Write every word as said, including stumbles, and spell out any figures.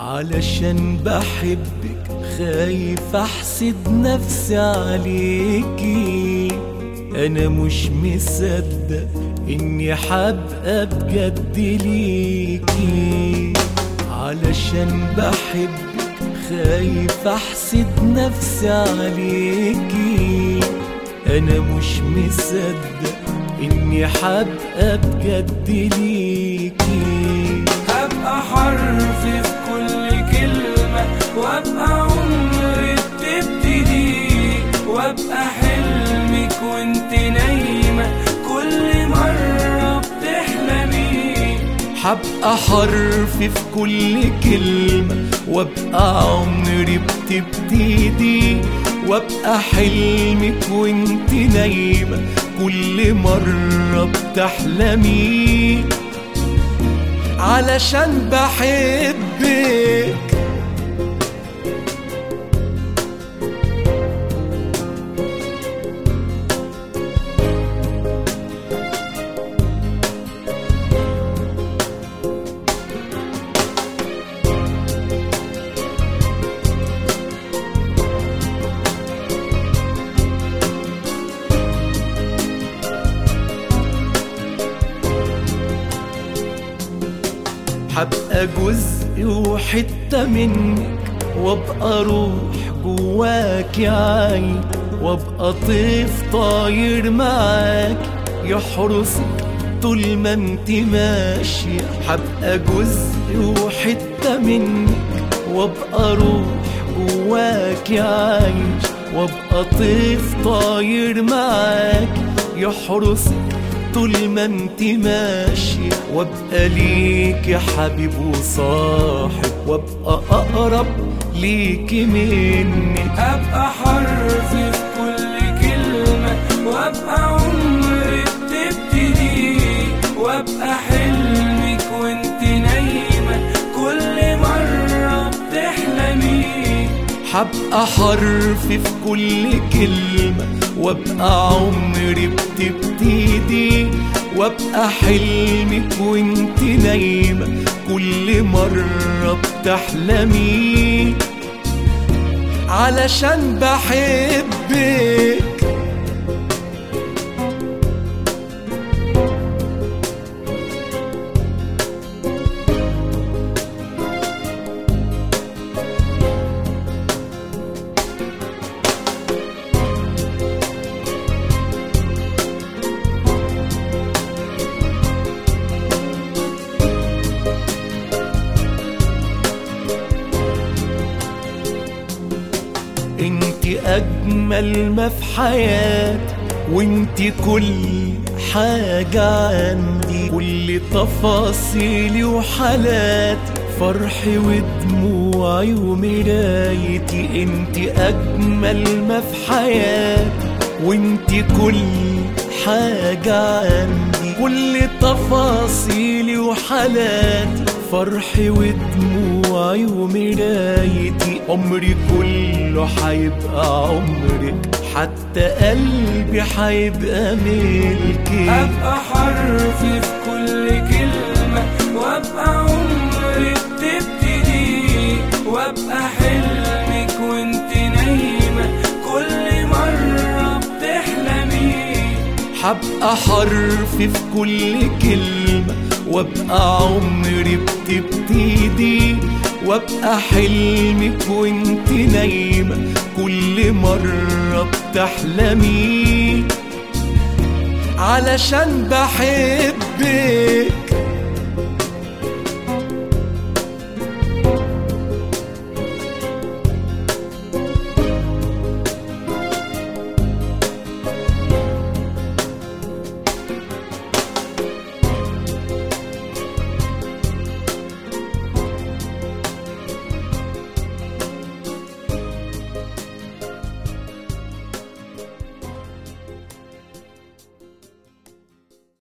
علشان بحبك خايف احسد نفسي عليكي. انا مش مصدق اني حابقى بجد ليكي. علشان بحبك خايف احسد نفسي عليكي. انا مش مصدق اني حابقى بجد ليكي. هبقى حرف في كل كلمة، وابقى عمري بتبتدي، وابقى حلمك وانت نايمة كل مرة بتحلمي. هبقى حرف في كل كلمة، وابقى عمري بتبتدي، وابقى حلمك وانت نايمة كل مرة بتحلمي. علشان بحبك هبقى جزء وحتة منك، وابقى روح جواكي عين، وابقى طيف طاير معاك يحرسك طول ما انت ماشية. هبقى جزء وحتة منك، وابقى روح جواكي عايش، وابقى طيف طاير معاك يحرسك طول ما انت ماشي. وابقى ليك يا حبيب وصاحب، وابقى اقرب ليك مني. ابقى حرف في كل كلمة، وابقى عمري بتبتدي، وابقى حلمك وانت نايمة كل مرة بتحلمي. هبقى حرف في كل كلمة، وابقى عمري بتبتدي، وابقى حلمك وانت نايمة كل مرة بتحلمي. علشان بحبك انت اجمل ما في حياتي، وانت كل حاجة عندي، كل تفاصيلي وحالاتي، فرحي ودموعي ومرايتي. انت اجمل ما في حياتي، وانت كل حاجة عندي، كل تفاصيلي وحالاتي، فرحي ودموعي ومرايتي. عمري كله حيبقى عمرك، حتى قلبي حيبقى ملكي. ابقى حرفي في كل كلمة، وابقى عمري بتبتدي، وابقى حلمك وانت نايمة كل مرة بتحلمي. هبقى حرفي في كل كلمة، وابقى عمري بتبتدي، وابقى حلمك وانت نايمة كل مرة بتحلمي. علشان بحبك